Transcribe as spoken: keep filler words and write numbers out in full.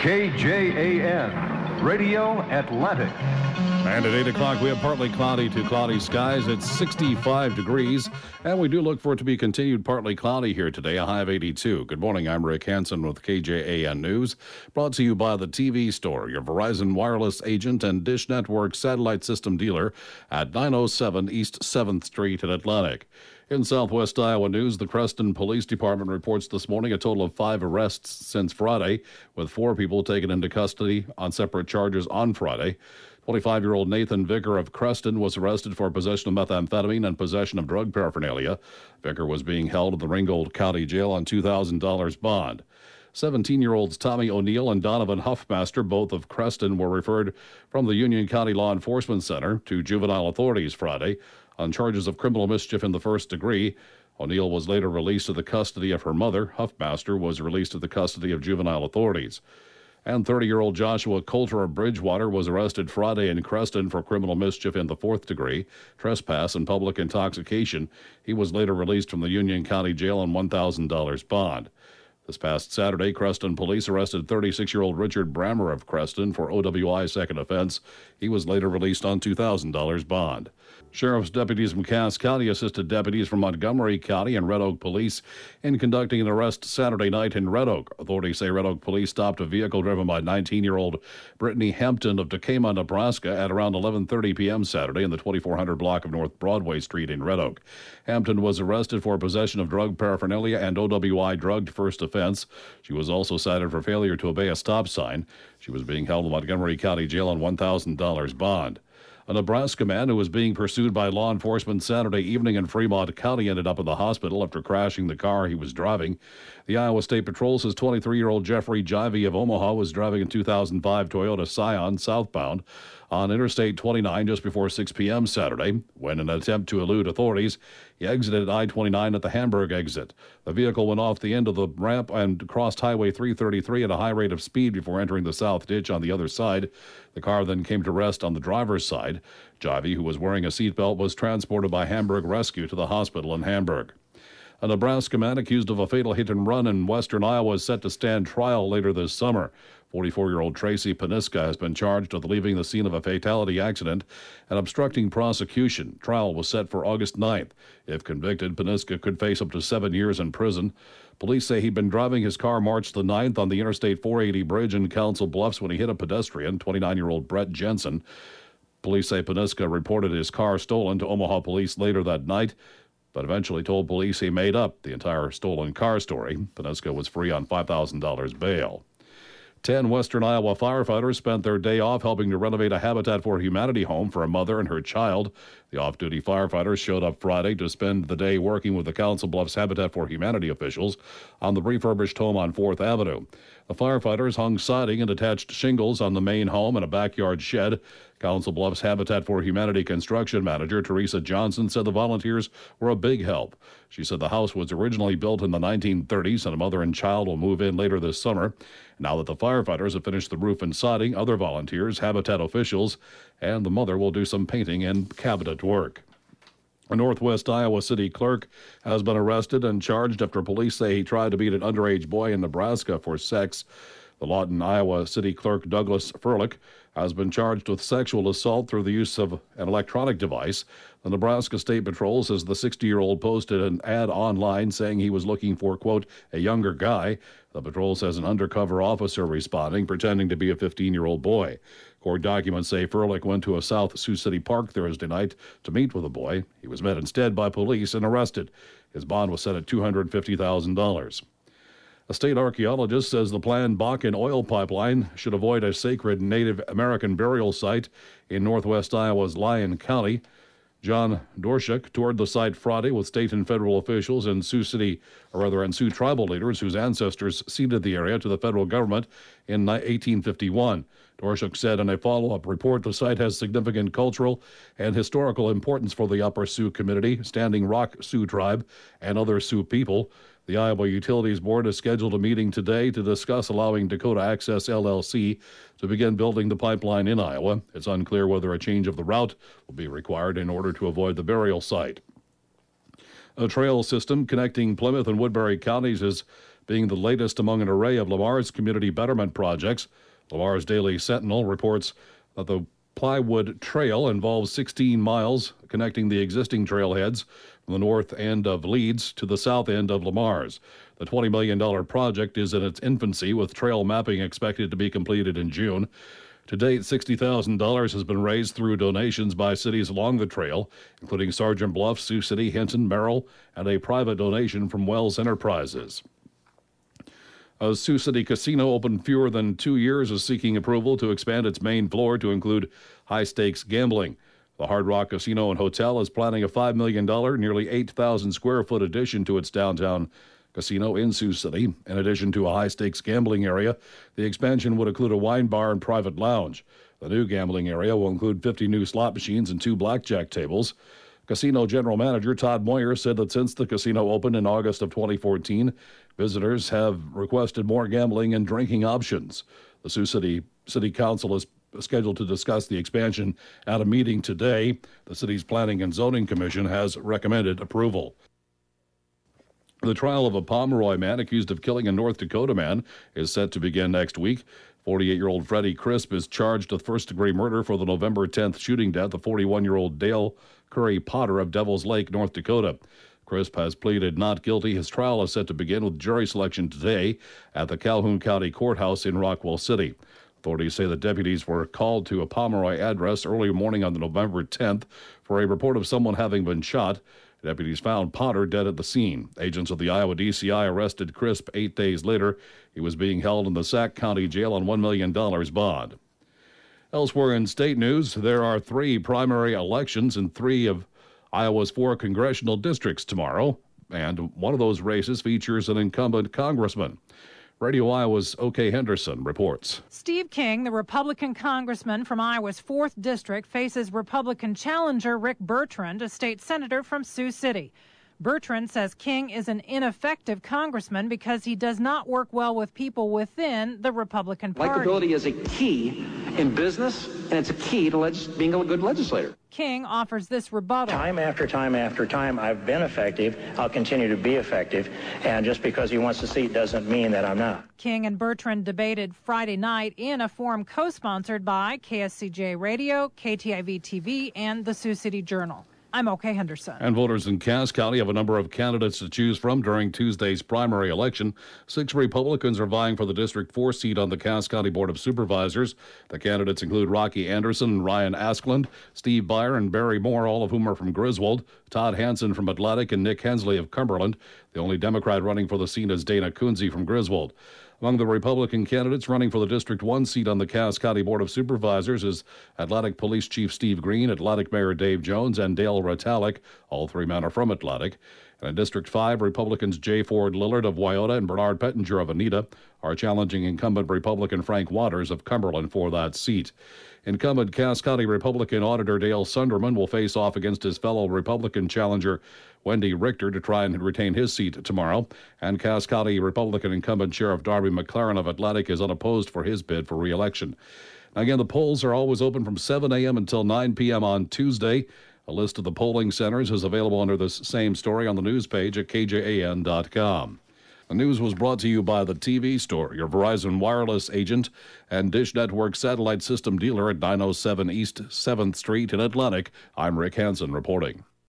K J A N, Radio Atlantic. And at eight o'clock, we have partly cloudy to cloudy skies. It's sixty-five degrees, and we do look for it to be continued partly cloudy here today, a high of eighty-two. Good morning, I'm Rick Hansen with K J A N News, brought to you by the T V Store, your Verizon wireless agent and Dish Network satellite system dealer at nine oh seven East seventh Street in Atlantic. In Southwest Iowa news, the Creston Police Department reports this morning a total of five arrests since Friday, with four people taken into custody on separate charges on Friday. twenty-five-year-old Nathan Vicker of Creston was arrested for possession of methamphetamine and possession of drug paraphernalia. Vicker was being held in the Ringgold County Jail on two thousand dollars bond. seventeen-year-olds Tommy O'Neill and Donovan Huffmaster, both of Creston, were referred from the Union County Law Enforcement Center to juvenile authorities Friday on charges of criminal mischief in the first degree. O'Neill was later released to the custody of her mother. Huffmaster was released to the custody of juvenile authorities. And thirty-year-old Joshua Coulter of Bridgewater was arrested Friday in Creston for criminal mischief in the fourth degree, trespass, and public intoxication. He was later released from the Union County Jail on one thousand dollars bond. This past Saturday, Creston police arrested thirty-six-year-old Richard Brammer of Creston for O W I second offense. He was later released on two thousand dollars bond. Sheriff's deputies from Cass County assisted deputies from Montgomery County and Red Oak Police in conducting an arrest Saturday night in Red Oak. Authorities say Red Oak Police stopped a vehicle driven by nineteen-year-old Brittany Hampton of Decatur, Nebraska at around eleven thirty p.m. Saturday in the twenty-four hundred block of North Broadway Street in Red Oak. Hampton was arrested for possession of drug paraphernalia and O W I drugged first offense. She was also cited for failure to obey a stop sign. She was being held in Montgomery County Jail on one thousand dollars bond. A Nebraska man who was being pursued by law enforcement Saturday evening in Fremont County ended up in the hospital after crashing the car he was driving. The Iowa State Patrol says twenty-three-year-old Jeffrey Jivey of Omaha was driving a two thousand five Toyota Scion southbound on Interstate twenty-nine just before six p.m. Saturday. When in an attempt to elude authorities, he exited I twenty-nine at the Hamburg exit. The vehicle went off the end of the ramp and crossed Highway three thirty-three at a high rate of speed before entering the south ditch on the other side. The car then came to rest on the driver's side. Jivey, who was wearing a seatbelt, was transported by Hamburg Rescue to the hospital in Hamburg. A Nebraska man accused of a fatal hit-and-run in western Iowa is set to stand trial later this summer. forty-four-year-old Tracy Paniska has been charged with leaving the scene of a fatality accident and obstructing prosecution. Trial was set for August ninth. If convicted, Paniska could face up to seven years in prison. Police say he'd been driving his car March the ninth on the Interstate four eighty bridge in Council Bluffs when he hit a pedestrian, twenty-nine-year-old Brett Jensen. Police say Paniska reported his car stolen to Omaha police later that night, but eventually told police he made up the entire stolen car story. Paniska was free on five thousand dollars bail. Ten western Iowa firefighters spent their day off helping to renovate a Habitat for Humanity home for a mother and her child. The off-duty firefighters showed up Friday to spend the day working with the Council Bluffs Habitat for Humanity officials on the refurbished home on fourth Avenue. The firefighters hung siding and attached shingles on the main home and a backyard shed. Council Bluffs Habitat for Humanity construction manager Teresa Johnson said the volunteers were a big help. She said the house was originally built in the nineteen thirties and a mother and child will move in later this summer. Now that the firefighters have finished the roof and siding, other volunteers, Habitat officials, and the mother will do some painting and cabinet work. A Northwest Iowa city clerk has been arrested and charged after police say he tried to beat an underage boy in Nebraska for sex. The Lawton, Iowa city clerk Douglas Furlick has been charged with sexual assault through the use of an electronic device. The Nebraska State Patrol says the sixty-year-old posted an ad online saying he was looking for, quote, a younger guy. The patrol says an undercover officer responding, pretending to be a fifteen-year-old boy. Court documents say Furlick went to a South Sioux City park Thursday night to meet with a boy. He was met instead by police and arrested. His bond was set at two hundred fifty thousand dollars. A state archaeologist says the planned Bakken oil pipeline should avoid a sacred Native American burial site in northwest Iowa's Lyon County. John Dorshuk toured the site Friday with state and federal officials and Sioux City, or rather, and Sioux tribal leaders whose ancestors ceded the area to the federal government in eighteen fifty-one. Dorshuk said in a follow-up report the site has significant cultural and historical importance for the Upper Sioux community, Standing Rock Sioux tribe, and other Sioux people. The Iowa Utilities Board has scheduled a meeting today to discuss allowing Dakota Access L L C to begin building the pipeline in Iowa. It's unclear whether a change of the route will be required in order to avoid the burial site. A trail system connecting Plymouth and Woodbury counties is being the latest among an array of Lamar's community betterment projects. Lamar's Daily Sentinel reports that the Plywood Trail involves sixteen miles connecting the existing trailheads from the north end of Leeds to the south end of Lamar's. The twenty million dollars project is in its infancy, with trail mapping expected to be completed in June. To date, sixty thousand dollars has been raised through donations by cities along the trail, including Sergeant Bluff, Sioux City, Hinton, Merrill, and a private donation from Wells Enterprises. A Sioux City casino open fewer than two years is seeking approval to expand its main floor to include high-stakes gambling. The Hard Rock Casino and Hotel is planning a five million dollars, nearly eight thousand square foot addition to its downtown casino in Sioux City. In addition to a high-stakes gambling area, the expansion would include a wine bar and private lounge. The new gambling area will include fifty new slot machines and two blackjack tables. Casino General Manager Todd Moyer said that since the casino opened in August of twenty fourteen, visitors have requested more gambling and drinking options. The Sioux City City Council is scheduled to discuss the expansion at a meeting today. The city's Planning and Zoning Commission has recommended approval. The trial of a Pomeroy man accused of killing a North Dakota man is set to begin next week. forty-eight-year-old Freddie Crisp is charged with first-degree murder for the November tenth shooting death of forty-one-year-old Dale Curry Potter of Devils Lake, North Dakota. Crisp has pleaded not guilty. His trial is set to begin with jury selection today at the Calhoun County Courthouse in Rockwell City. Authorities say the deputies were called to a Pomeroy address early morning on the November tenth for a report of someone having been shot. Deputies found Potter dead at the scene. Agents of the Iowa D C I arrested Crisp eight days later. He was being held in the Sac County Jail on one million dollars bond. Elsewhere in state news, there are three primary elections in three of Iowa's four congressional districts tomorrow, and one of those races features an incumbent congressman. Radio Iowa's O.K. Henderson reports. Steve King, the Republican congressman from Iowa's fourth District, faces Republican challenger Rick Bertrand, a state senator from Sioux City. Bertrand says King is an ineffective congressman because he does not work well with people within the Republican Party. Likability is a key in business, and it's a key to legis- being a good legislator. King offers this rebuttal. Time after time after time, I've been effective. I'll continue to be effective. And just because he wants a seat doesn't mean that I'm not. King and Bertrand debated Friday night in a forum co-sponsored by K S C J Radio, K T I V T V, and the Sioux City Journal. I'm O.K. Henderson. And voters in Cass County have a number of candidates to choose from during Tuesday's primary election. Six Republicans are vying for the District four seat on the Cass County Board of Supervisors. The candidates include Rocky Anderson and Ryan Askland, Steve Byer and Barry Moore, all of whom are from Griswold, Todd Hansen from Atlantic, and Nick Hensley of Cumberland. The only Democrat running for the seat is Dana Kunze from Griswold. Among the Republican candidates running for the District one seat on the Cass County Board of Supervisors is Atlantic Police Chief Steve Green, Atlantic Mayor Dave Jones, and Dale Ritalik. All three men are from Atlantic. And in District five, Republicans Jay Ford Lillard of Wyoda and Bernard Pettinger of Anita are challenging incumbent Republican Frank Waters of Cumberland for that seat. Incumbent Cass County Republican Auditor Dale Sunderman will face off against his fellow Republican challenger Wendy Richter to try and retain his seat tomorrow. And Cass County Republican incumbent Sheriff Darby McLaren of Atlantic is unopposed for his bid for re-election. Now again, the polls are always open from seven a.m. until nine p.m. on Tuesday. A list of the polling centers is available under this same story on the news page at K J A N dot com. The news was brought to you by the T V Store, your Verizon wireless agent and Dish Network satellite system dealer at nine oh seven East seventh Street in Atlantic. I'm Rick Hansen reporting.